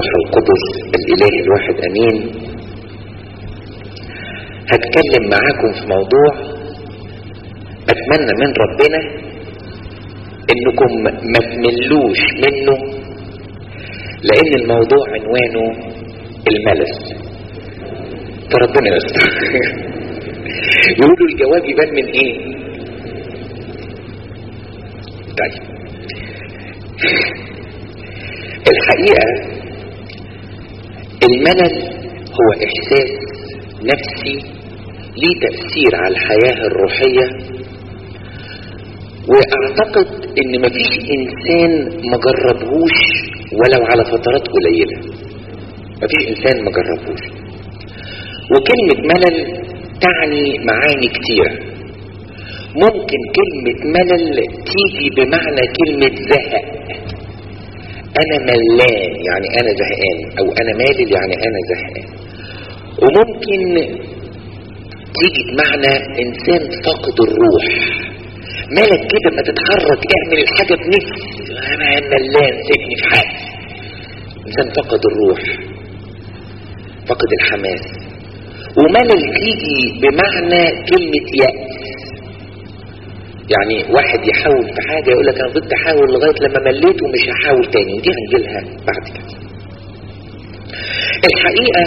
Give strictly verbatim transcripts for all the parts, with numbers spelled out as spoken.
الروح القدس الاله الواحد امين. هتكلم معاكم في موضوع اتمنى من ربنا انكم ما تملوش منه، لان الموضوع عنوانه الملل. فربنا يستر. يقولوا الجواب يبان من ايه؟ طيب الحقيقة الملل هو احساس نفسي ليه تأثير على الحياة الروحية، واعتقد ان مفيش انسان مجربهوش ولو على فترات قليلة. مفيش انسان مجربهوش. وكلمة ملل تعني معاني كتيرة. ممكن كلمة ملل تيجي بمعنى كلمة زهق. انا ملان يعني انا زهقان، او انا مالل يعني انا زهقان. وممكن تيجي بمعنى انسان فاقد الروح، مالك كده ما تتحرك، اعمل الحاجة بنفس، انا ملان سيبني في حالي. انسان فقد الروح، فقد الحماس. وملل تيجي بمعنى كلمة يأس، يعني واحد يحاول في حاجة يقول لك انا فضلت احاول لغاية لما مليت ومش هحاول تاني، ودي هنجيلها بعد كده. الحقيقة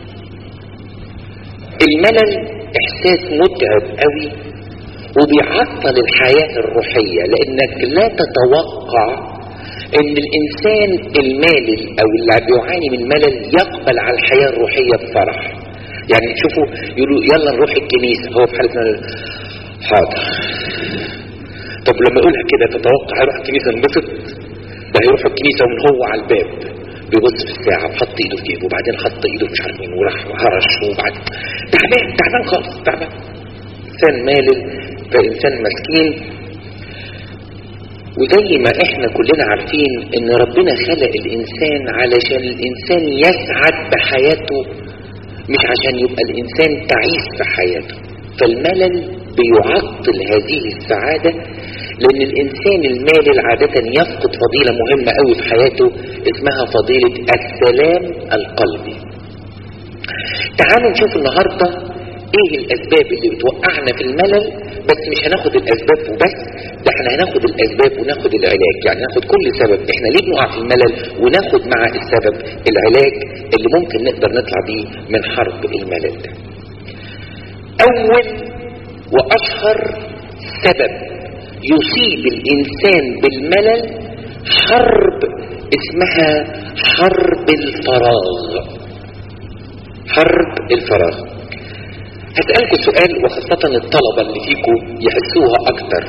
الملل احساس متعب قوي وبيعطل الحياة الروحية، لانك لا تتوقع ان الانسان المالل او اللي بيعاني من ملل يقبل على الحياة الروحية بفرح. يعني تشوفوا يقولوا يلا نروح الكنيسة، هو في حالة ملل حاضر. طب لما يقولها كده تتوقع هيروح الكنيسة انبسط؟ ده هيروح الكنيسة ومن هو على الباب بيبص في الساعة وحط ايده في جيبه، وبعدين حط ايده مش عارف مين وراح هرش، وبعد تعبان تعبان خالص تعبان. انسان مالل فانسان مسكين. وزي ما احنا كلنا عارفين ان ربنا خلق الانسان علشان الانسان يسعد بحياته، مش عشان يبقى الانسان تعيس في حياته. فالملل بيعطل هذه السعادة، لان الانسان المالل عادة يفقد فضيلة مهمة قوي في حياته اسمها فضيلة السلام القلبي. تعالوا نشوف النهاردة ايه الاسباب اللي بتوقعنا في الملل، بس مش هناخد الاسباب وبس، ده احنا هناخد الاسباب وناخد العلاج. يعني ناخد كل سبب احنا ليه بنقع في الملل، وناخد مع السبب العلاج اللي ممكن نقدر نطلع بيه من حرب الملل ده. اول واشهر سبب يصيب الانسان بالملل حرب اسمها حرب الفراغ. حرب الفراغ. هسألكم سؤال، وخاصة الطلبة اللي فيكم يحسوها اكتر.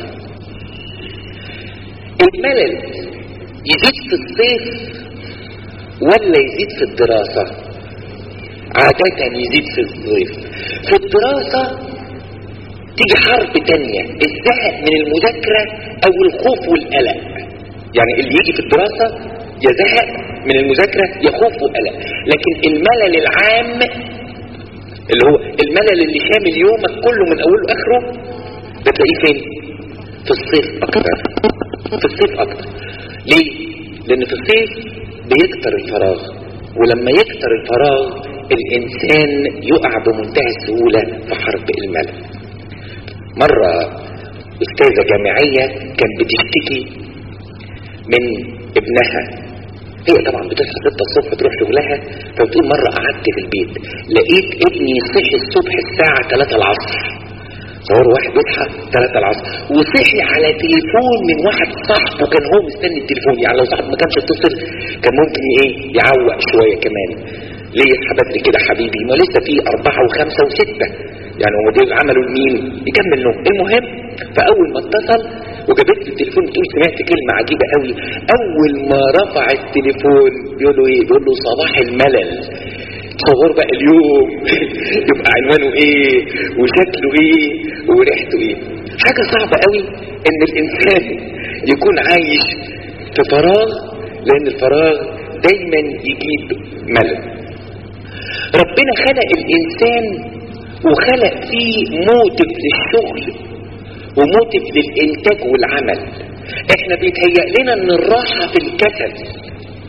الملل يزيد في الصيف ولا يزيد في الدراسة؟ عادة يزيد في الصيف. في الدراسة تيجي حرب تانية، الزهق من المذاكرة او الخوف والقلق. يعني اللي يجي في الدراسة يا زهق من المذاكرة يا خوف وقلق. لكن الملل العام اللي هو الملل اللي شامل يومك كله من اوله لاخره ده تلاقيه فين؟ في الصيف اكتر. في الصيف اكتر. ليه؟ لان في الصيف بيكتر الفراغ، ولما يكتر الفراغ الانسان يقع بمنتهى السهولة في حرب الملل. مرة استاذة جامعية كانت بتشتكي من ابنها. هي طبعا بتصحى ستة الصبح تروح شغلها، فبتقول مرة قعدت في البيت لقيت ابني صحي الصبح الساعة ثلاثة العصر. صور واحد بيصحى ثلاثة العصر وصحي على تليفون من واحد صاحبه، كان هو مستني التليفون. يعني لو صاحبه ما كانش اتصل كان ممكن ايه يعوق شوية كمان. ليه يصحى بدري كده حبيبي؟ ما لسه في أربعة وخمسة وستة، يعني هو دول عملوا لمين؟ يكمل نوم. المهم فأول ما اتصل وجابت لي التليفون بتقول سمعت كلمة عجيبة قوي. أول ما رفع التليفون بيقول له إيه؟ بيقول له صباح الملل. تصور بقى اليوم يبقى عنوانه إيه وشكله إيه وريحته إيه. حاجة صعبة قوي إن الإنسان يكون عايش في فراغ، لأن الفراغ دايما يجيب ملل. ربنا خلق الإنسان وخلق فيه موتف للشغل وموتف للإنتاج والعمل. احنا بيتهيأ لنا ان الراحة في الكسل.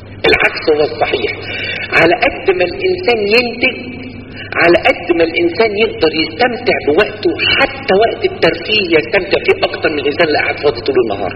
بالعكس هو الصحيح. على قد ما الانسان ينتج على قد ما الانسان يقدر يستمتع بوقته، حتى وقت الترفيه يستمتع فيه اكتر من الانسان اللي قاعد فاضي طول النهار.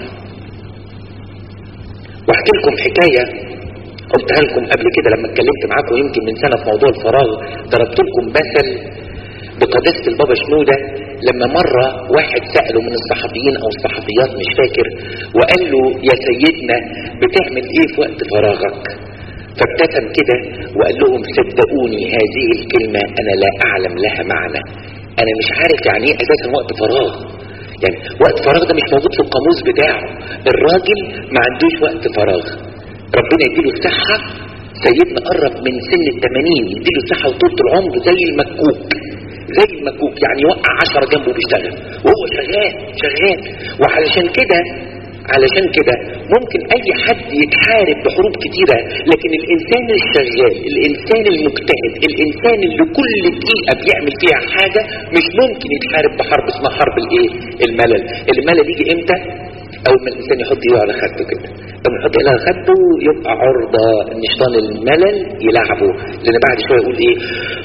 واحكي لكم حكايه قلتها لكم قبل كده لما اتكلمت معاكم يمكن من سنه في موضوع الفراغ. ضربت لكم مثل بقداسه البابا شنوده لما مره واحد ساله من الصحفيين او الصحفيات مش فاكر، وقال له يا سيدنا بتعمل ايه في وقت فراغك؟ فابتسم كده وقال لهم صدقوني هذه الكلمه انا لا اعلم لها معنى. انا مش عارف يعني ايه اساسا وقت فراغ. يعني وقت فراغ ده مش موجود في القاموس بتاعه. الراجل ما عندوش وقت فراغ، ربنا يديله الصحة. سيدنا قرب من سن التمانين يديله الصحة وطولة العمر زي المكوك زي المكوك يعني يوقع عشرة جنبه بيشتغل وهو شغال شغال. وعلشان كده علشان كده ممكن اي حد يتحارب بحروب كتيرة، لكن الانسان الشغال، الانسان المجتهد، الانسان اللي كل دقيقة بيعمل فيها حاجة مش ممكن يتحارب بحرب اسمها حرب الايه؟ الملل. الملل يجي امتى؟ اول ما الانسان يحط ايده على خده كده، لما يحط ايده على خده يبقى عرضة ان شيطان الملل يلعبه، لان بعد شوية يقول ايه؟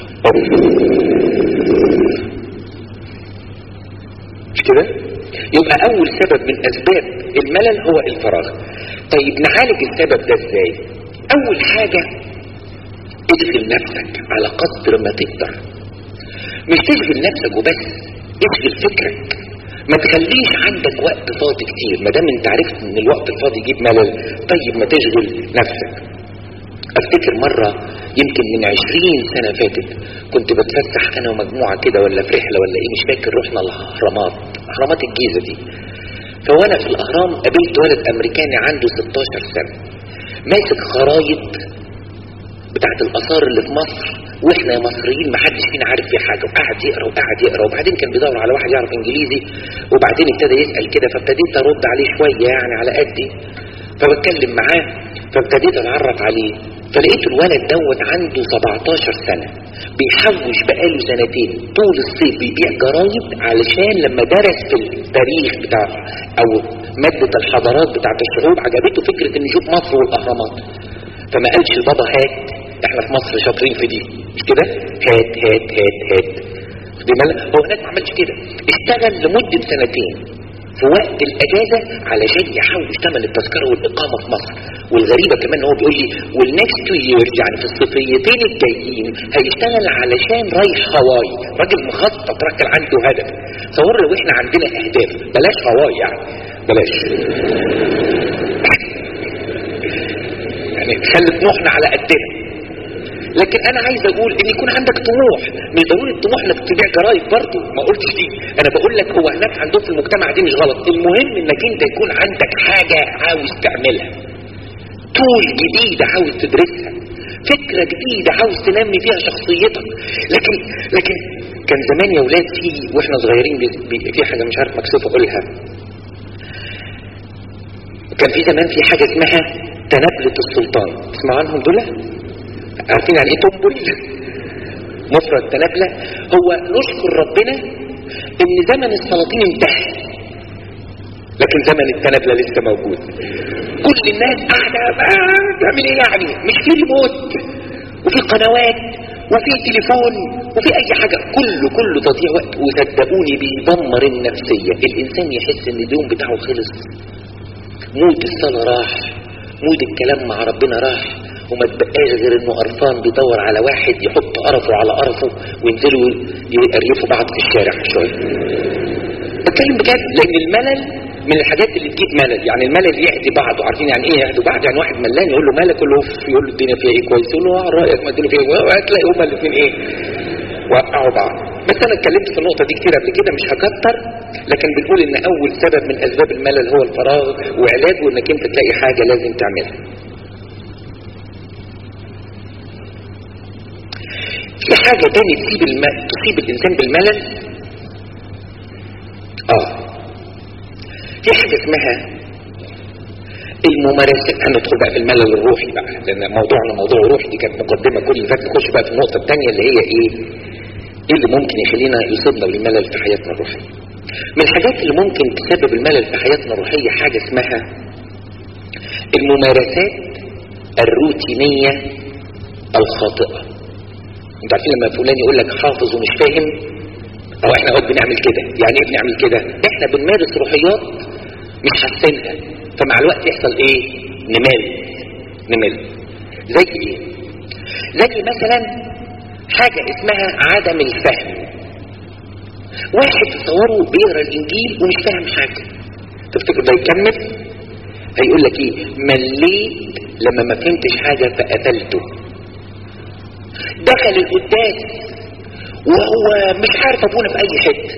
مش كده؟ يبقى اول سبب من اسباب الملل هو الفراغ. طيب نعالج السبب ده ازاي؟ اول حاجة اشغل نفسك على قدر ما تقدر. مش تشغل نفسك وبس، اشغل فكرك. ما تخليش عندك وقت فاضي كتير. ما دام انت عرفت ان الوقت الفاضي يجيب ملل، طيب ما تشغل نفسك. افتكر مرة يمكن من عشرين سنة فاتت كنت بتفسح انا ومجموعة كده ولا في رحلة ولا ايه مش فاكر، رحنا الاهرامات، اهرامات الجيزة دي. فوانا في الاهرام قابلت ولد امريكاني عنده ستاشر سنة ماسك خرايط بتاعت الاثار اللي في مصر، واحنا يا مصريين ما حدش فينا عارف فيه حاجه، وقعد يقرا وقعد يقرا وبعدين كان بيدور على واحد يعرف انجليزي، وبعدين ابتدى يسال كده، فابتديت ارد عليه شويه يعني على قدي، فبتكلم معاه فابتديت اتعرف عليه، فلقيت الولد دوت عنده سبعتاشر سنة بيحوش بقاله سنتين طول الصيف بيبيع جرايد علشان لما درس في التاريخ بتاع او مادة الحضارات بتاعت الشعوب عجبته فكرة ان يشوف مصر والاهرامات. فما قالش البابا هات احنا في مصر شاطرين في دي مش كده، هات هات هات هات هو هناك ما عملش كده، اشتغل لمدة سنتين في وقت الاجازة علشان يحوش ثمن التذكرة والاقامة في مصر. والغريبة كمان هو بيقول لي والنكست تو ييرز يعني في الصيفيتين الجايين هيشتغل علشان رايح هواي. راجل مخطط، راجل عنده هدف. صور لو احنا عندنا اهداف بلاش هواي يعني بلاش يعني خلي طموحنا على قدنا. لكن انا عايز اقول ان يكون عندك طموح، مش ضروري الطموح انك تبيع جرايد برضه، ما قلتش دي، انا بقول لك هو هناك عندهم في المجتمع دي مش غلط، المهم انك انت يكون عندك حاجة عاوز تعملها، طول جديدة عاوز تدرسها، فكرة جديدة عاوز تنمي فيها شخصيتك. لكن لكن كان زمان يا ولاد في واحنا صغيرين في حاجة مش عارف مكسوف اقولها، كان في زمان في حاجة اسمها تنبلة السلطان، تسمعوا عنهم دول؟ عارفين يعني ايه تنبل؟ مفرد تنبلة. هو نشكر ربنا ان زمن السلاطين انتهى لكن زمن التنبلة لسه موجود. كل الناس قاعدة تعمل ايه يعني؟ مش في ريموت وفي قنوات وفي تليفون وفي اي حاجة، كله كله تضييع وقت. وصدقوني بيدمر النفسية. الانسان يحس ان اليوم بتاعه خلص، مود الصلاة راح، مود الكلام مع ربنا راح، وما تبقاش غير انه قرفان بيدور على واحد يحط قرفه على قرفه وينزلوا يقرفوا بعض في الشارع شويه. بتكلم بجد، لان الملل من الحاجات اللي تجيب ملل. يعني الملل يعدي بعضه. عارفين يعني ايه يعدي بعض؟ يعني واحد ملان يقول له مالك، يقول له يقول له الدنيا فيها ايه كويس، يقول له اه رايك ما الدنيا فيها ايه، وهتلاقي هما الاثنين ايه وقعوا بعض. بس انا اتكلمت في النقطه دي كتير قبل كده مش هكتر، لكن بنقول ان اول سبب من اسباب الملل هو الفراغ، وعلاجه انك انت تلاقي حاجه لازم تعملها. في حاجة تاني تصيب الم... تصيب الإنسان بالملل. آه في حاجة اسمها الممارسات. هندخل بقى في الملل الروحي بقى، لأن موضوعنا موضوع روحي، دي كانت مقدمة كل اللي فات. نخش بقى في النقطة الثانية اللي هي إيه؟ إيه اللي ممكن يخلينا يصيبنا بالملل في حياتنا الروحية؟ من الحاجات اللي ممكن تسبب الملل في حياتنا الروحية حاجة اسمها الممارسات الروتينية الخاطئة. انت عارفين لما فلان يقول لك حافظ ومش فاهم، او احنا قد بنعمل كده. يعني ايه بنعمل كده؟ احنا بنمارس روحيات مش حاسينها، فمع الوقت يحصل ايه؟ نمل نمل. زي ايه؟ زي مثلا حاجة اسمها عدم الفهم. واحد تصوره بيقرا الانجيل ومش فاهم حاجة، تفتكر ده يكمل؟ هيقول لك ايه؟ مليت لما ما فهمتش حاجة فقتلته. دخل القداس وهو مش عارف ابونا في اي حته،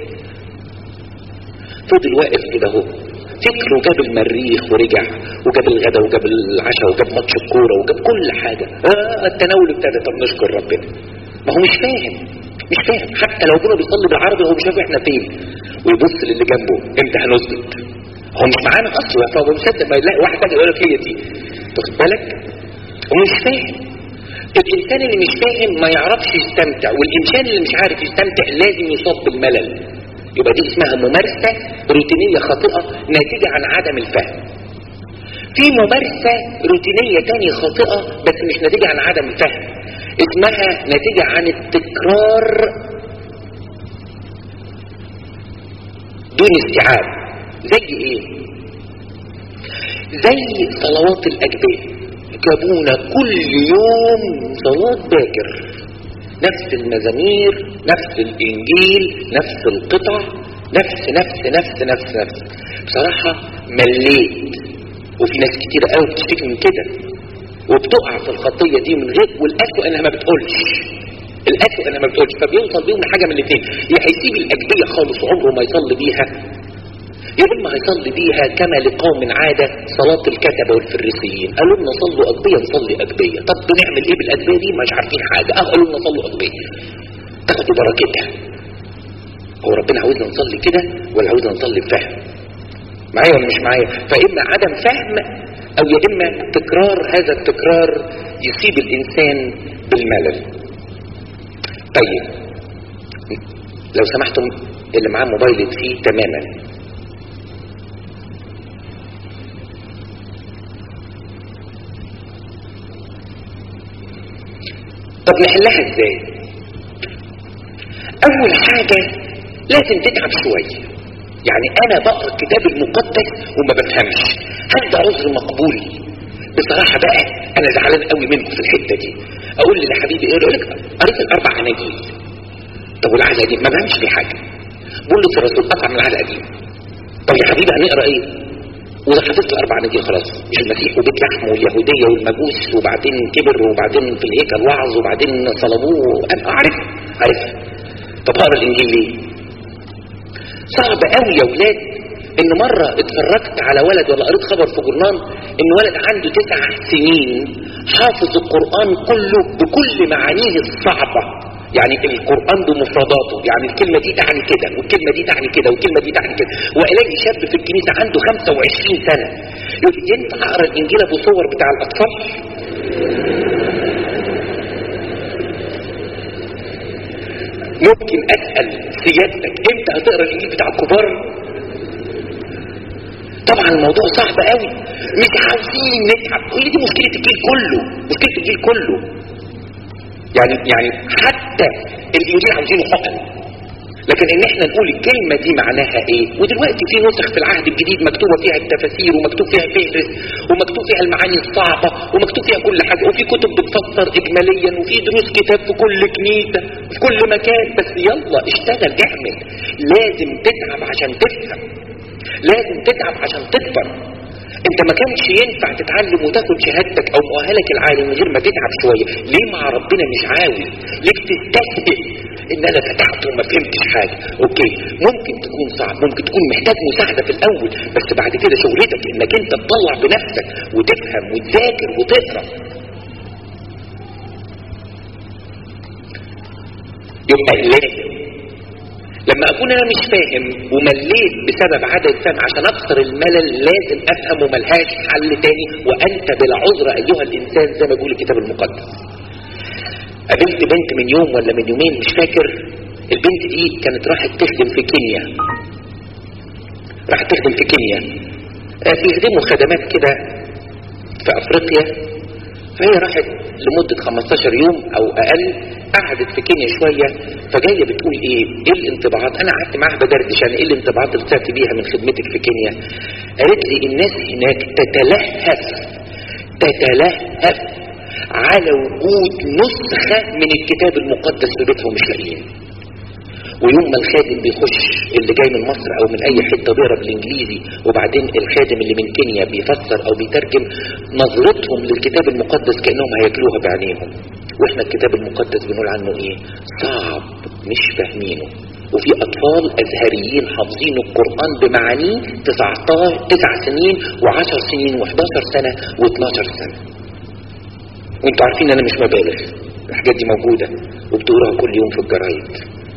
فضل واقف كده اهو، فكره جاب المريخ ورجع وجاب الغدا وجاب العشاء وجاب ماتش الكوره وجاب كل حاجه. اه التناول ابتدى. طب نشكر ربنا. ما هو مش فاهم مش فاهم حتى لو ابونا بيصلي بالعربي هو مش عارف احنا فين، ويبص للي جنبه امتى هنسجد. هو مش معانا اصلا، فهو مصدق ما يلاقي واحد تاني يقول لك هي دي. تاخد بالك؟ هو مش فاهم. الانسان اللي مش فاهم ما يعرفش يستمتع، والانسان اللي مش عارف يستمتع لازم يصاب بالملل. يبقى دي اسمها ممارسة روتينية خاطئة ناتجة عن عدم الفهم. في ممارسة روتينية تانية خاطئة بس مش ناتجة عن عدم الفهم، اسمها ناتجة عن التكرار دون استيعاب. زي ايه؟ زي صلوات الاجبيه. جابونا كل يوم صلاة باكر، نفس المزامير، نفس الانجيل، نفس القطع، نفس نفس نفس نفس نفس. بصراحة مليت، وفي ناس كتيرة قوي بتشتكي من كده وبتقع في الخطية دي من غير، والأسوأ انها ما بتقولش. الأسوأ انها ما بتقولش، فبيوصل بيهم لحاجة من الاثنين: يا هيسيب الأجبية خالص وعمره ما يصلي بيها، يا اما هيصلي بيها كما لقوم عادة صلاة الكتبة والفريسيين. قالوا لنا صلوا أجبية نصلي أجبية. طب بنعمل ايه بالأجبية دي؟ مش عارفين حاجة. اه قالوا لنا صلوا أجبية تاخدوا بركتها. هو ربنا عاوزنا نصلي كده ولا عاوزنا نصلي بفهم؟ معايا ولا مش معايا؟ فإما عدم فهم أو يا إما تكرار. هذا التكرار يصيب الإنسان بالملل. طيب لو سمحتم اللي معاه موبايل فيه تماما. طب نحلها ازاي؟ اول حاجة لازم تتعب شوية. يعني انا بقرأ الكتاب المقدس وما بفهمش، هل ده عذر مقبول؟ بصراحة بقى انا زعلان قوي منكم في الحتة دي. اقول لي لحبيبي ايه؟ اقول لك قريت الاربع اناجيل. طب والعهد القديم ما بفهمش في حاجة. بولس الرسول قطع من العهد القديم. طب يا حبيبي هنقرا ايه؟ وده حفظت الاربع اناجيل خلاص. مش المسيح وبيت لحم واليهوديه والمجوس، وبعدين كبر، وبعدين في الهيكل وعظ، وبعدين صلبوه. انا عارف عارف طب اقرا الانجيل ليه؟ صعب قوي يا ولاد. ان مره اتفرجت على ولد ولا قريت خبر في جورنال ان ولد عنده تسع سنين حافظ القران كله بكل معانيه الصعبه. يعني القرآن بمفرداته، يعني الكلمة دي تعني كده والكلمة دي تعني كده والكلمة دي تعني كده. وإلاقي شاب في الكنيسة عنده خمسة وعشرين سنة يقول ينفع أقرأ الإنجيل أبو صور بتاع الأطفال؟ ممكن أسأل سيادتك إمتى هتقرأ الإنجيل بتاع الكبار؟ طبعا الموضوع صعب قوي، مش عاوزين نتعب. كل دي مشكلة الجيل كله، مشكلة الجيل كله. يعني يعني حتى الانجيل عاوزينه حقن، لكن ان احنا نقول الكلمة دي معناها ايه. ودلوقتي في نسخ في العهد الجديد مكتوبة فيها التفاسير، ومكتوب فيها فهرس، ومكتوب فيها المعاني الصعبة، ومكتوب فيها كل حاجة، وفي كتب بتفسر اجماليا، وفي دروس كتاب في كل كنيسة في كل مكان. بس يلا اشتغل اعمل. لازم تتعب عشان تفهم، لازم تتعب عشان تكبر. انت ما كانش ينفع تتعلم وتاخد شهادتك او مؤهلك العالي من غير ما تتعب شوية. ليه مع ربنا مش عاوز؟ ليه تستسهل ان انا فتحت وما فهمتش حاجة؟ اوكي ممكن تكون صعب، ممكن تكون محتاج مساعدة في الاول، بس بعد كده شغلتك انك انت تطلع بنفسك وتفهم وتذاكر وتقرأ. يبقى لازم لما اكون انا مش فاهم ومليت بسبب عدم فهم، عشان اكسر الملل لازم افهم وملهاش حل تاني. وانت بلا عذر ايها الانسان زي ما بيقول الكتاب المقدس. قابلت بنت من يوم ولا من يومين مش فاكر، البنت دي كانت راحت تخدم في كينيا. راحت تخدم في كينيا، بيخدموا خدمات كده في افريقيا، فهي راحت لمدة خمستاشر يوم او اقل، قعدت في كينيا شوية، فجاية بتقول ايه ايه الانطباعات. انا قعدت معاها بدردش يعني ايه الانطباعات اللي طلعت بيها من خدمتك في كينيا. قالت لي الناس هناك تتلهف تتلهف على وجود نسخة من الكتاب المقدس في بيتهم مش لاقيين. ويوم ما الخادم بيخش اللي جاي من مصر او من اي حته بيقرا بالانجليزي، وبعدين الخادم اللي من كينيا بيفسر او بيترجم، نظرتهم للكتاب المقدس كانهم هياكلوها بعينيهم. واحنا الكتاب المقدس بنقول عنه ايه؟ صعب مش فاهمينه. وفي اطفال ازهريين حافظين القران بمعانيه تسعتاشر تسع سنين وعشر سنين وحداشر سنه واتناشر سنه. وانتوا عارفين انا مش مبالغ، الحاجات دي موجوده وبتقراها كل يوم في الجرايد.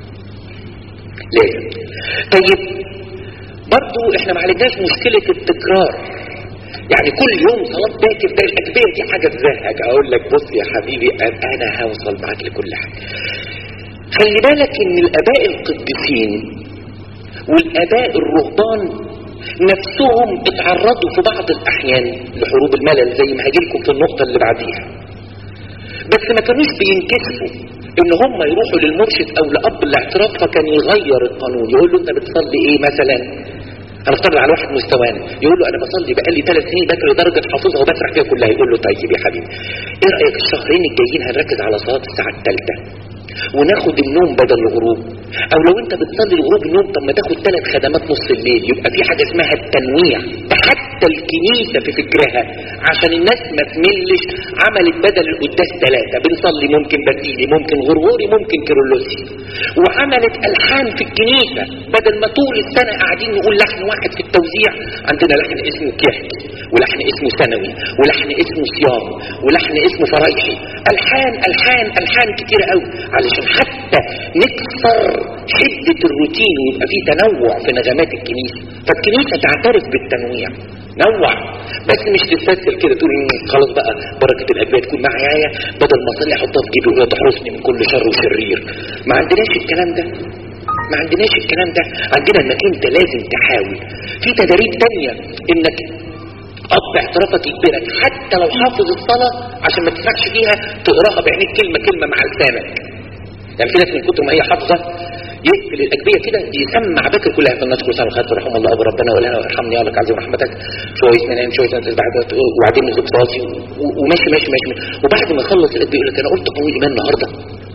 لازم. طيب برضو احنا ما عالجناش مشكلة التكرار. يعني كل يوم صلاة باكر ده الأجبية دي حاجة تزهق. اقول لك بص يا حبيبي انا هوصل معاك لكل حاجة. خلي بالك ان الاباء القديسين والاباء الرهبان نفسهم اتعرضوا في بعض الاحيان لحروب الملل زي ما هجيلكم في النقطة اللي بعديها، بس ما كانوش بينكسفوا ان هم يروحوا للمرشد او لاب الاعتراف فكان يغير القانون. يقول له انت بتصلي ايه مثلا؟ انا افترض على واحد مستواني يقول له انا بصلي بقالي ثلاث سنين بكر لدرجه حافظها وبسرح فيها كلها. يقول له طيب يا حبيبي ايه رايك الشهرين الجايين هنركز على صلاه الساعه الثالثه وناخد النوم بدل الغروب، او لو انت بتصلي الغروب النوم طب ما تاخد ثلاث خدمات نص الليل. يبقى في حاجه اسمها التنويع. حتى الكنيسه في فكرها عشان الناس ما تملش عملت بدل القداس ثلاثه، بنصلي ممكن بسيلي ممكن غرغوري ممكن كيرلسي، وعملت الحان في الكنيسه بدل ما طول السنه قاعدين نقول لحن واحد في التوزيع. عندنا لحن اسمه كيحكي ولحن اسمه سنوي ولحن اسمه صيام ولحن اسمه فرايحي. الحان الحان الحان كتير قوي علشان حتى نكسر حدة الروتين ويبقى فيه تنوع في نغمات الكنيسة. فالكنيسة تعترف بالتنويع، نوع بس مش تستسهل كده تقول خلاص بقى بركة الأجبية تكون معايا بدل ما اصلي احطها في جيبي وهي تحرسني من كل شر وشرير. ما عندناش الكلام ده، ما عندناش الكلام ده. عندنا انك انت لازم تحاول. في تدريب تانية انك اب اعترافك يجبرك حتى لو حافظ الصلاة عشان ما تفكش فيها تقراها بعينيك كلمة كلمة مع لسانك. يعني في ناس من كتر ما هي حافظه يقفل الاجبيه كده يسمع بكر كلها في الناس كل سنه وخير رحم الله ابو ربنا ولا ارحمني يا لك عزيز رحمتك شويه منين شويه انت بعد وبعدين نزل راسي وماشي ماشي ماشي وبعد ما يخلص الاجبيه يقول لك انا قلت قوي ايمان النهارده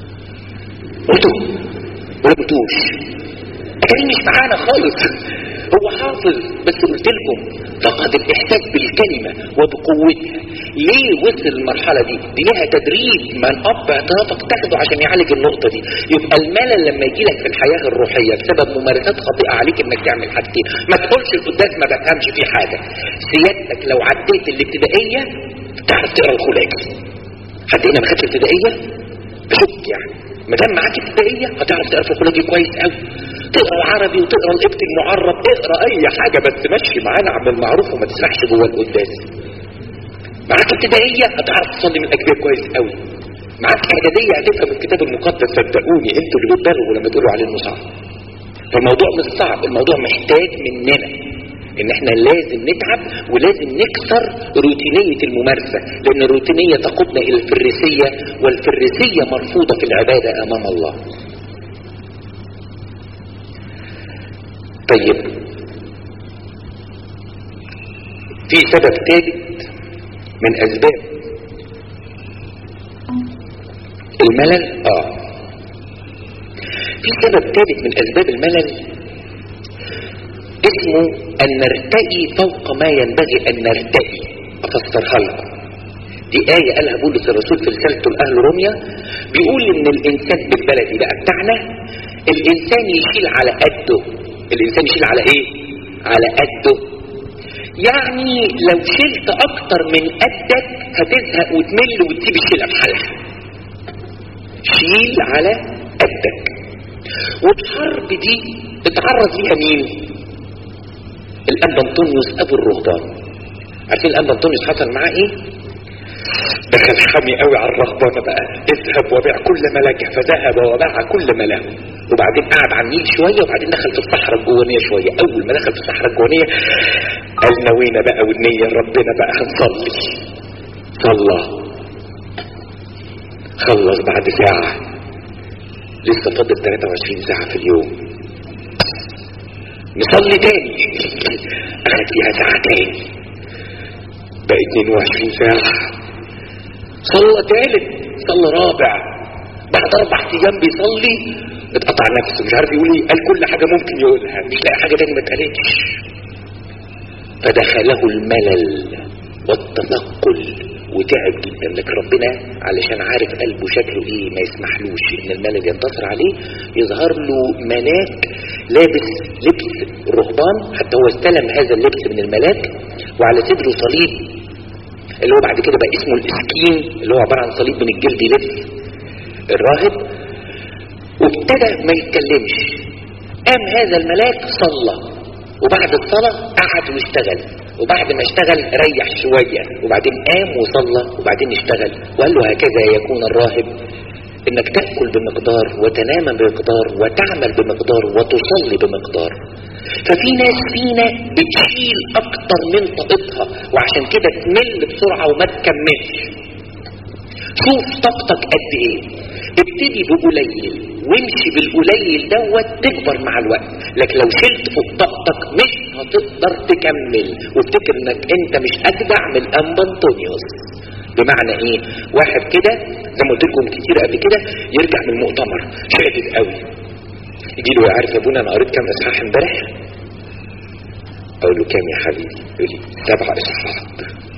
قلته ولا قلتوش. كريم مش معانا خالص، هو حافظ بس قلت لكم فقد الاحساس بالكلمه وبقوتها. ليه وصل المرحله دي؟ دي لها تدريب من اب اعترافك تاخده عشان يعالج النقطه دي. يبقى الملل لما يجي لك في الحياه الروحيه بسبب ممارسات خاطئه عليك انك تعمل حاجتين. ما تقولش القداس ما بفهمش فيه حاجه. سيادتك لو عديت الابتدائيه تعرف تقرا الخلاجي. حد هنا ما خدش الابتدائيه؟ بشك يعني ما دام معاك ابتدائيه هتعرف تقرا في الخلاجي كويس قوي. تقرا العربي وتقرا القبط المعرب، اقرا اي حاجه بس مشي معانا عم المعروف وما تسرحش جوه القداس. معاك ابتدائيه هتعرف تصلي من الاجبيه كويس قوي. معاك اعداديه هتفهم الكتاب المقدس. صدقوني انتوا اللي بتبالغوا لما تقولوا عليه انه صعب. فالموضوع مش صعب، الموضوع محتاج مننا ان احنا لازم نتعب ولازم نكسر روتينيه الممارسه، لان الروتينيه تقودنا الى الفريسيه، والفريسيه مرفوضه في العباده امام الله. طيب في سبب ثالث من اسباب الملل. اه في سبب ثالث من اسباب الملل اسمه ان نرتقي فوق ما ينبغي ان نرتقي. افسرها لكم. دي آية قالها بولس الرسول في رسالته لأهل روميا، بيقول ان الانسان بالبلدي بقى بتاعنا الانسان يشيل على قده. الانسان يشيل على ايه؟ على قده. يعني لو شلت اكتر من قدك هتزهق وتمل وتسيب الشيلة بحالها. شيل على قدك. والحرب دي اتعرض ليها مين؟ الأنبا أنطونيوس أبو الرهبان. عارفين الأنبا أنطونيوس حصل معاه إيه؟ دخل حامي قوي على الرهبانة بقى، اذهب وبيع كل ما لك، فذهب وباع كل ما له. وبعدين قعد على النيل شوية وبعدين دخل في الصحراء الجوانية شوية. أول ما دخل في الصحراء الجوانية قال نوينا بقى والنية ربنا بقى هنصلي. صلى خلص بعد ساعة، لسه فاضل ثلاثة وعشرين ساعة في اليوم، نصلي تاني. اخد فيها ساعة تاني، بقى اتنين وعشرين ساعة. صلى تالت، صلى رابع، بعد اربع ايام بيصلي اتقطع نفسه، مش عارف يقول ايه، قال كل حاجة ممكن يقولها، مش لاقي حاجة تاني ما اتقالتش. فدخله الملل والتثقل وتعب جدا. لكن ربنا علشان عارف قلبه شكله ايه ما يسمحلوش ان الملل ينتصر عليه، يظهر له ملاك لابس لبس الرهبان، حتى هو استلم هذا اللبس من الملاك، وعلى صدره صليب اللي هو بعد كده بقى اسمه الاسكين، اللي هو عبارة عن صليب من الجلد يلبس الراهب. وابتدى ما يتكلمش. قام هذا الملاك صلى، وبعد الصلاة قعد واشتغل، وبعد ما اشتغل ريح شوية، وبعدين قام وصلى، وبعدين اشتغل. وقال له هكذا يكون الراهب، انك تأكل بمقدار وتنام بمقدار وتعمل بمقدار وتصلي بمقدار. ففي ناس فينا بتشيل اكتر من طاقتها، وعشان كده تمل بسرعة وما تكملش. شوف طاقتك قد ايه، ابتدي بقليل وامشي بالقليل دوت تكبر مع الوقت. لكن لو شلت فوق طاقتك مش هتقدر تكمل. وافتكر انك انت مش اجدع من انبا انطونيوس. بمعنى ايه؟ واحد كده زي ما قلت لكم كتير قبل كده، يرجع من المؤتمر شادد قوي، يجي له عارف يا ابونا انا قريت كام اصحاح امبارح؟ اقول له كام يا حبيبي؟ يقول لي سبع اصحاحات.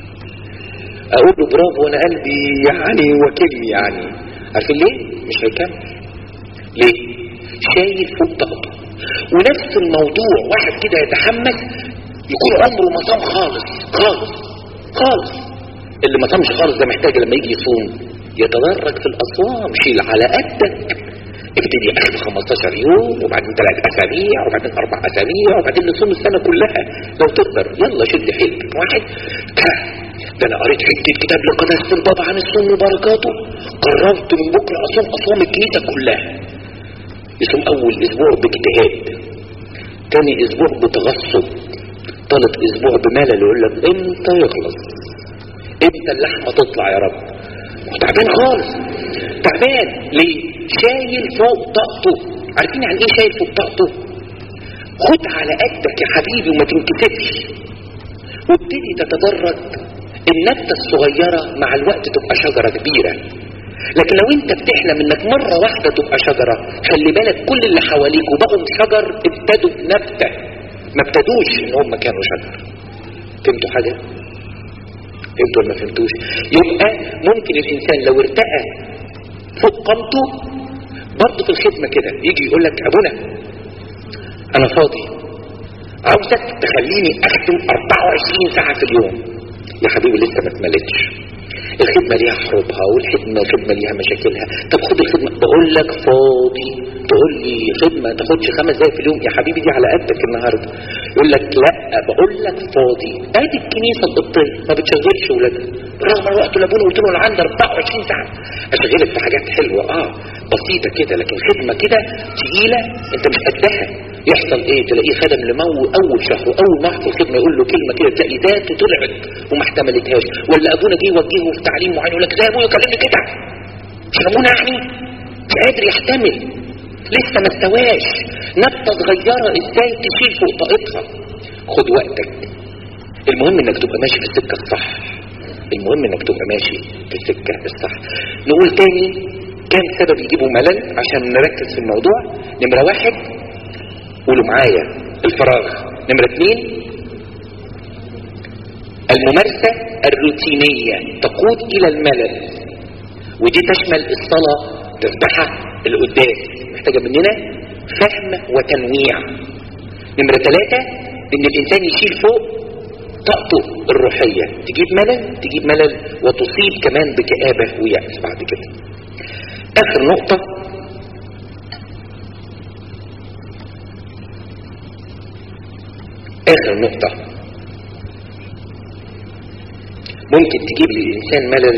اقول له برافو، وانا قلبي يعني وكلمي يعني. عارفين ليه؟ مش هيكمل. ليه؟ شايل فوق طاقته. ونفس الموضوع واحد كده يتحمس يكون عمره ما صام خالص خالص خالص. اللي ما صامش خالص ده محتاج لما يجي يصوم يتدرج في الاصوام. شيل على قدك، ابتدي اخر خمستاشر يوم، وبعدين ثلاث اسابيع، وبعدين اربع اسابيع، وبعدين نصوم السنه كلها لو تقدر. يلا شد حيلك. واحد ده انا قريت حته كتاب لقداسه البابا عن الصوم وبركاته، قررت من بكره اصوم اصوام الكنيسه كلها. يصوم اول اسبوع باجتهاد، تاني اسبوع بتغصب، ثالث اسبوع بملل، يقول لك امتى يخلص، امتى اللحمه تطلع يا رب. تعبان خالص، تعبان ليه؟ شايل فوق طاقته. عارفين يعني ايه شايل فوق طاقته؟ خد على قدك يا حبيبي وما تنكسفش، وابتدي تتدرج. النبتة الصغيرة مع الوقت تبقى شجرة كبيرة. لكن لو انت بتحلم انك مرة واحدة تبقى شجرة، خلي بالك كل اللي حواليك وبقوا شجر ابتدوا بنبتة، ما ابتدوش ان هم كانوا شجر. فهمتوا حاجة؟ فهمتوا ولا ما فهمتوش؟ يبقى ممكن الانسان لو ارتقى فوق قامته برضه في الخدمة كده، يجي يقول لك ابونا انا فاضي، عاوزك تخليني اخدم اربعة وعشرين ساعة في اليوم. يا حبيبي لسه ما اتملتش، الخدمة ليها حروبها، والخدمة خدمة ليها مشاكلها. طب خد الخدمة، بقول لك فاضي، تقول لي خدمة تاخدش خمس دقايق في اليوم. يا حبيبي دي على قدك النهاردة. يقول لك لا بقول لك فاضي. ادي الكنيسة القبطية ما بتشغلش ولادها، رغم الوقت اللي ابونا قلت له انا عندي اربعة وعشرين ساعة اشغلك في حاجات حلوة اه بسيطة كده، لكن خدمة كده تقيلة انت مش قدها. يحصل ايه؟ تلاقيه خدم لمو اول شهر واول ما في الخدمة يقول له كلمة كده تلاقي ذاته طلعت وما احتملتهاش. ولا ابونا جه يوجهه في تعليم معين يقول لك ازاي ابويا كلمني كده؟ مش ابونا يعني مش قادر يحتمل، لسه ما استواش. نبتة صغيرة ازاي تشيل فوق طاقتها؟ خد وقتك. المهم انك تبقى ماشي في السكة الصح، المهم انك تبقى ماشي في السكة الصح. نقول تاني كام سبب يجيبوا ملل عشان نركز في الموضوع. نمرة واحد قولوا معايا الفراغ. نمرة اتنين الممارسة الروتينية تقود الى الملل، ودي تشمل الصلاة تسبحة القداس، محتاجة مننا فهم وتنويع. نمرة ثلاثة ان الانسان يشيل فوق طاقته الروحية، تجيب ملل تجيب ملل وتصيب كمان بكآبة ويأس بعد كده. اخر نقطة اخر نقطة ممكن تجيب للإنسان ملل،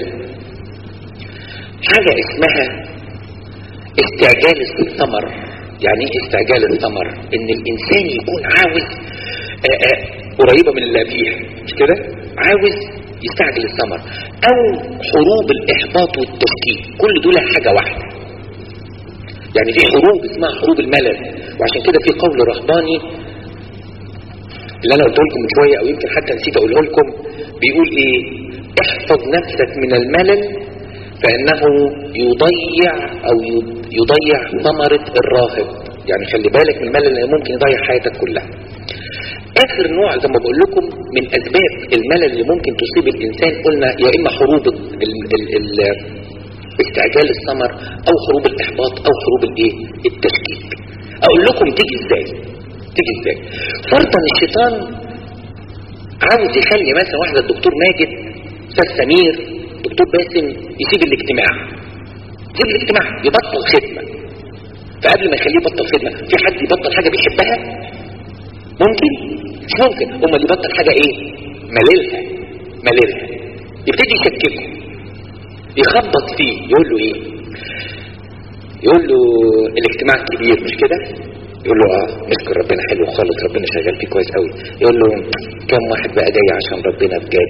حاجة اسمها استعجال الثمر. يعني ايه استعجال الثمر؟ ان الانسان يكون عاوز آآ آآ قريبة من اللي فيها، مش كده؟ عاوز يستعجل الثمر، او حروب الاحباط والتشكيك. كل دول حاجة واحدة. يعني في حروب اسمها حروب الملل، وعشان كده في قول رهباني اللي انا قلته لكم من شوية او يمكن حتى نسيت اقوله لكم، بيقول ايه؟ احفظ نفسك من الملل فانه يضيع او يضيع ثمرة الراهب. يعني خلي بالك من الملل اللي ممكن يضيع حياتك كلها. اخر نوع زي ما بقول لكم من اسباب الملل اللي ممكن تصيب الانسان، قلنا يا اما حروب ال ال ال استعجال الثمر، او حروب الاحباط، او حروب الايه التشكيك. اقول لكم تيجي ازاي تيجي ازاي فرضا الشيطان عاوز يخلي مثلا واحد الدكتور ماجد، استاذ سمير، دكتور باسم يسيب الاجتماع يسيب الاجتماع يبطل خدمة. فقبل ما يخليه يبطل خدمة، في حد يبطل حاجة بيحبها؟ ممكن؟ مش ممكن. امال اللي يبطل حاجة ايه؟ مللها مللها يبتدي يشككه، يخبط فيه، يقول له ايه؟ يقول له الاجتماع كبير مش كده؟ يقول له اه نشكر ربنا حلو خالص، ربنا شغال فيه كويس قوي. يقول له كم واحد بقى جاي عشان ربنا بجد؟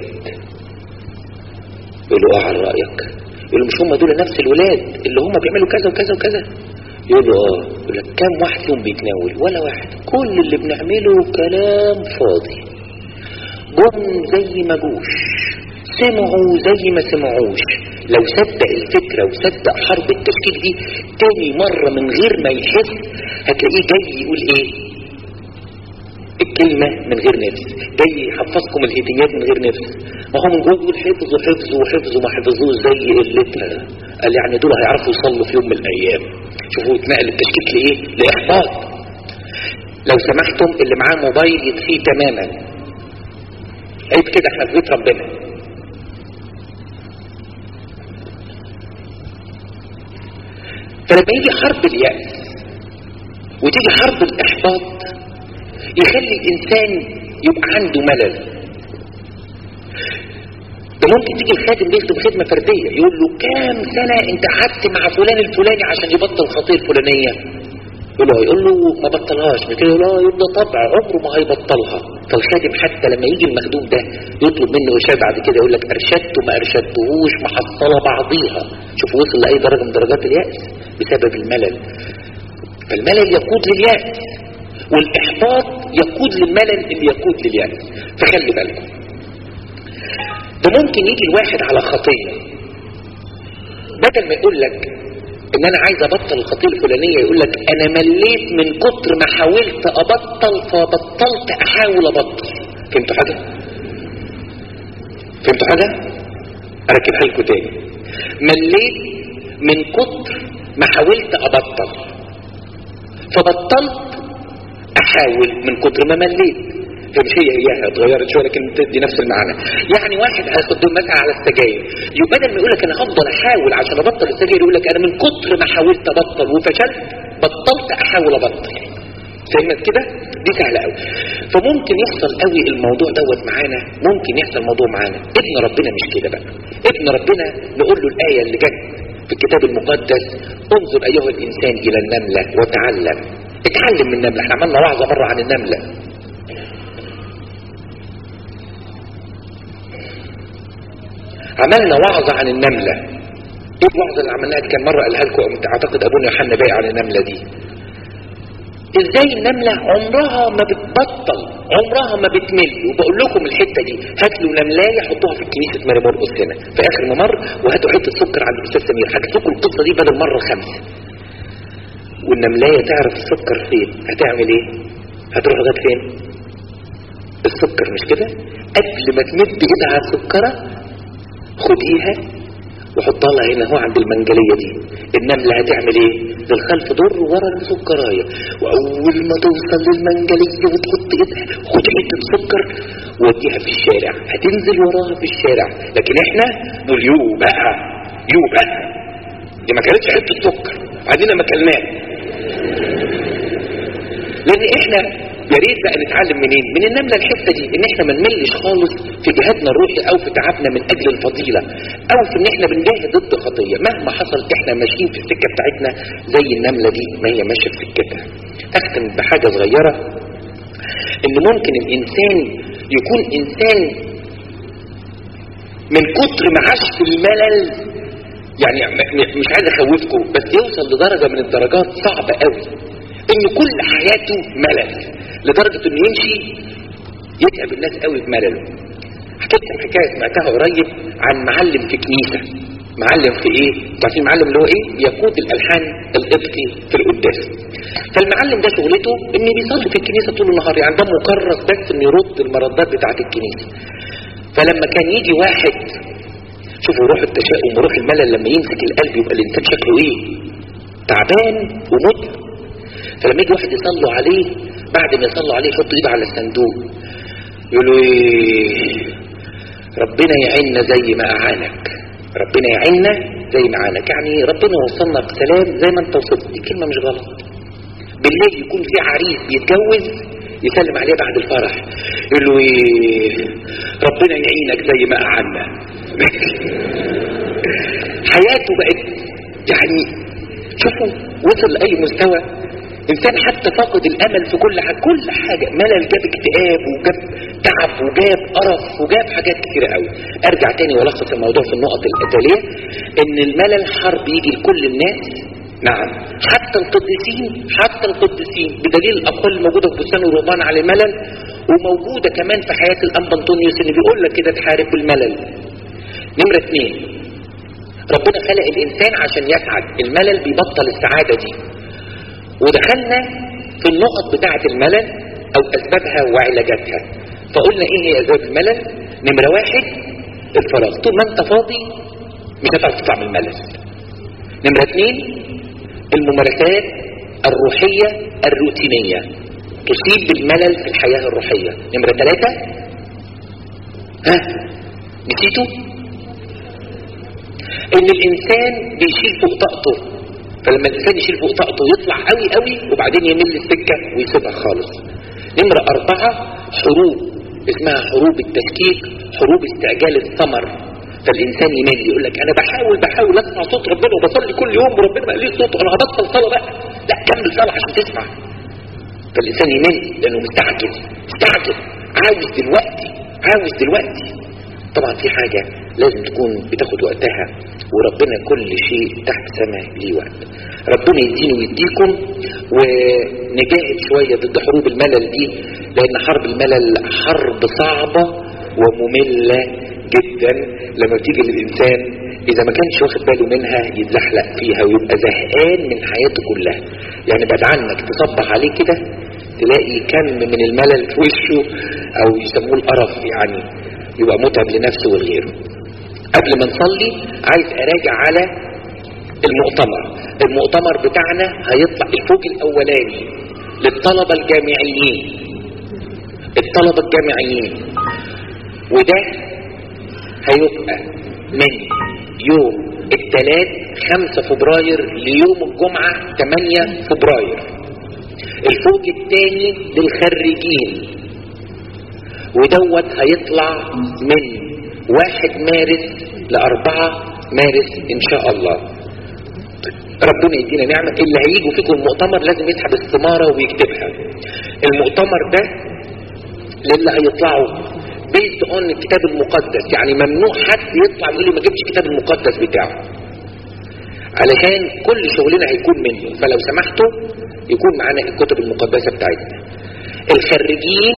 يقول له اه على رأيك. يقول له مش هم دول نفس الولاد اللي هم بيعملوا كذا وكذا وكذا؟ يقول له اه. يقول لك كم واحد فيهم بيتناول؟ ولا واحد. كل اللي بنعمله كلام فاضي. جم زي ما جوش، سمعوا زي ما سمعوش. لو صدق الفكرة وصدق حرب التشكيك دي تاني مرة من غير ما يحس، هتلاقيه جاي يقول ايه؟ الكلمة من غير نفس، جاي يحفظكم الهديات من غير نفس. ما هو من جوه يقول حفظوا حفظوا وحفظوا ما حفظوش زي قلتها. قال يعني دول هيعرفوا يصلوا في يوم من الايام. شوفوا اتنقل التشكيك لايه؟ لاحباط. لو سمحتم اللي معاه موبايل يطفيه تماما. عيب كده، احنا في بيت ربنا. فلما يجي حرب اليأس وتيجي حرب الاحباط، يخلي الانسان يبقى عنده ملل. ده ممكن تيجي الخادم بيخدم خدمة فردية، يقول له كام سنة انت قعدت مع فلان الفلاني عشان يبطل الخطية الفلانية؟ يقول له يقول له ما بطلهاش. مش كده؟ يقول له يبقى طبع عمره ما هيبطلها. فالخادم حتى لما يجي المخدوم ده يطلب منه ارشاد بعد كده، يقول لك ارشدته ما ارشدتهوش محصلة بعضيها. شوف وصل لاي درجة من درجات اليأس بسبب الملل. فالملل يقود لليأس، والاحباط يقود للملل اللي يقود لليأس. فخلي بالكم، ده ممكن يجي الواحد على خطية، بدل ما يقول لك ان انا عايز ابطل الخطية الفلانية، يقول لك انا مليت من كتر ما حاولت ابطل فبطلت احاول ابطل. فهمتوا حاجة؟ فهمتوا حاجة؟ اركبها لكم تاني. مليت من كتر ما حاولت ابطل فبطلت احاول من كتر ما مليت. فمش هي هيها اتغيرت شويه لكن بتدي نفس المعنى. يعني واحد هياخد مثلا على السجاير، يبقى بدل ما يقول لك انا هفضل احاول عشان ابطل السجاير، يقول لك انا من كتر ما حاولت ابطل وفشلت بطلت احاول ابطل. فهمت كده؟ دي سهله قوي. فممكن يحصل قوي الموضوع دوت معانا، ممكن يحصل الموضوع معانا. ابن ربنا مش كده بقى. ابن ربنا نقول له الايه اللي جت في الكتاب المقدس: انظر ايها الانسان الى النمله وتعلم. اتعلم من النمله. احنا عملنا وعظه مره عن النمله. عملنا وعظة عن النملة. ايه الوعظة اللي عملناها دي؟ كان مرة قالها لكم اعتقد ابونا يوحنا باقي عن النملة دي. ازاي النملة عمرها ما بتبطل، عمرها ما بتمل. وبقول لكم الحتة دي، هات له نملاية حطوها في كنيسة ماري مرقس هنا في اخر ممر، وهاتوا حتة سكر عند الاستاذ سمير. حكيت لكم القصة دي بدل مرة خمسة. والنملاية تعرف السكر فين، هتعمل ايه؟ هتروح لغاية فين؟ السكر مش كده؟ قبل ما تمد ايدها على السكرة خديها وحطها لها هنا هو عند المنجلية دي. النملة هتعمل ايه؟ للخلف دور ورا السكراية، واول ما توصل للمنجلية وتحط ايدها خد حتة سكر ووديها في الشارع، هتنزل وراها في الشارع. لكن احنا نقول يو بقى يو بقى دي ما كانتش حتة سكر، عندنا ما كلناه. لان احنا يا ريت بقى نتعلم منين؟ من النملة الحتة دي، ان احنا ما نملش خالص في جهادنا الروحي او في تعبنا من اجل الفضيلة، او في ان احنا بنجاهد ضد خطية. مهما حصل احنا ماشيين في السكة بتاعتنا زي النملة دي ما هي ماشية في سكتها. اختم بحاجة صغيرة، ان ممكن الانسان يكون انسان من كتر ما عاش في الملل، يعني مش عايز اخوفكم بس يوصل لدرجة من الدرجات صعبة قوي ان كل حياته ملل، لدرجة انه يمشي يتعب الناس قوي بملله. حكيت لكم حكاية سمعتها قريب عن معلم في كنيسة. معلم في ايه؟ تعرفين المعلم اللي هو ايه؟ يقود الالحان القبطي في القداس. فالمعلم ده شغلته انه بيصلي في الكنيسة طول النهار، يعني ده مكرس بس انه يرد المردات بتاعت الكنيسة. فلما كان يجي واحد، شوفوا روح التشاؤم وروح الملل لما يمسك القلب يبقى الانسان شكله ايه؟ تعبان ومتعب. فلما يجي واحد يصلوا عليه، بعد ما يصلوا عليه يحط ايده على الصندوق يقولوا ايه؟ ربنا يعيننا زي ما اعانك، ربنا يعيننا زي ما اعانك، يعني ربنا وصلنا بسلام زي ما انت وصلت. دي كلمة مش غلط. بالليل يكون في عريس بيتجوز يسلم عليه بعد الفرح يقول له ايه؟ ربنا يعينك زي ما اعنا. حياته بقت يعني شوفوا وصل لاي مستوى. انسان حتى فاقد الامل في كل حاجه، كل حاجه ملل، جاب اكتئاب وجاب تعب وجاب قرف وجاب حاجات كتيره قوي. ارجع تاني والخص الموضوع في النقط الاتاليه، ان الملل حرب يجي لكل الناس. نعم، حتى القديسين، حتى القديسين بدليل الاقوال الموجوده في بستان الرهبان على الملل، وموجوده كمان في حياه الانبا انطونيوس اللي بيقول لك كده تحارب بالملل. نمره اثنين، ربنا خلق الانسان عشان يسعد، الملل بيبطل السعاده دي. ودخلنا في النقط بتاعه الملل او اسبابها وعلاجاتها. فقلنا ايه هي اسباب الملل؟ نمره واحد الفراغ، طول ما انت فاضي مش هتعرف تطلع من الملل. نمره اثنين الممارسات الروحية الروتينية تصيب بالملل في الحياة الروحية. نمرة ثلاثة، ها نسيتوا؟ ان الانسان بيشيل فوق طاقته، فلما الانسان يشيل فوق طاقته يطلع قوي قوي وبعدين يمل السكة ويسيبها خالص. نمرة اربعة حروب اسمها حروب التشكيك، حروب استعجال الثمر. فالإنسان يمل يقول لك أنا بحاول بحاول أسمع صوت ربنا وبصلي كل يوم وربنا ما قاليش صوت، أنا هبطل صلاة بقى. لا، كمل صلاة عشان تسمع. فالإنسان يمل لأنه مستعجل مستعجل عاوز دلوقتي عاوز دلوقتي. طبعا في حاجة لازم تكون بتاخد وقتها، وربنا كل شيء تحت سماء ليه وقت. ربنا يديني ويديكم، ونجاهد شوية ضد حروب الملل دي، لأن حرب الملل حرب صعبة ومملة جدا. لما بتيجي للإنسان إذا ما كانش واخد باله منها يتزحلق فيها ويبقى زهقان من حياته كلها. يعني بعد عنك تصبح عليه كده تلاقي كم من الملل في وشه، أو يسموه القرف، يعني يبقى متعب لنفسه والغيره. قبل ما نصلي عايز أراجع على المؤتمر. المؤتمر بتاعنا هيطلع الفوج الأولاني للطلبة الجامعيين، الطلبة الجامعيين، وده هيبقى من يوم الثلاث خمسة فبراير ليوم الجمعة ثمانية فبراير. الفوج الثاني للخريجين، ودوت هيطلع من واحد مارس لأربعة مارس إن شاء الله. ربنا يدينا نعمة. اللي هيجوا فيكم المؤتمر لازم يسحب الثمارة ويكتبها. المؤتمر ده للي هيطلعوا based on الكتاب المقدس، يعني ممنوع حد يطلع يقول لي ما جبتش الكتاب المقدس بتاعه، علشان كل شغلنا هيكون منه. فلو سمحتوا يكون معانا الكتب المقدسة بتاعتنا. الخريجين